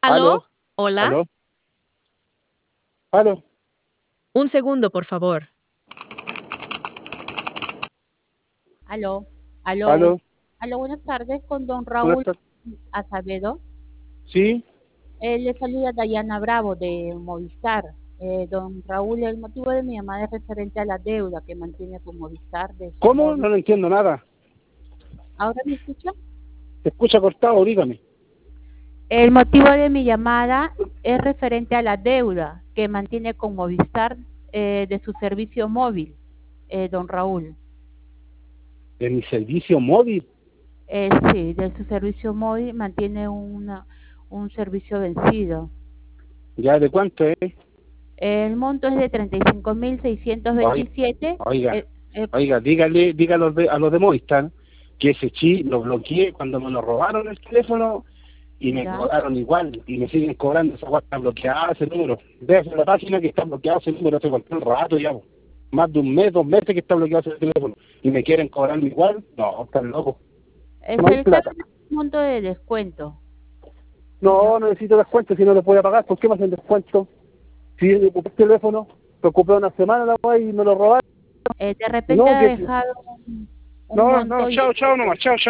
¿Aló? ¿Aló? ¿Hola? ¿Aló? ¿Aló? Un segundo, por favor. Aló, aló, ¿Aló? aló, buenas tardes con don Buenas Raúl tardes. Acevedo. ¿Sí? Le saluda Dayana Bravo de Movistar. Don Raúl, el motivo de mi llamada es referente a la deuda que mantiene con Movistar de su ¿Cómo? móvil. No lo entiendo nada. ¿Ahora me escucha? Se escucha cortado, dígame. El motivo de mi llamada es referente a la deuda que mantiene con Movistar de su servicio móvil, don Raúl. ¿De mi servicio móvil? Sí, de su servicio móvil mantiene un servicio vencido. ¿Ya de cuánto es? El monto es de Oiga, 35.627. oiga, Eh, eh, oiga, dígale a los de Movistar que ese chip lo bloqueé cuando me lo robaron el teléfono y me ya, cobraron igual y me siguen cobrando. Esa guata está bloqueada ese número. Déjese la página que está bloqueado ese número hace cualquier rato ya. Más de un mes, 2 meses que está bloqueado ese teléfono y me quieren cobrar igual. No, están locos. No hay se le está plata. dando un monto de descuento, No, señor. no necesito descuento si no lo voy a pagar. ¿Por qué me hacen descuento? Si yo ocupé el teléfono, lo ocupé una semana la weá y me lo robaron. De repente No, ha que... dejado un No, no, monto y chao, chao nomás, chao, chao.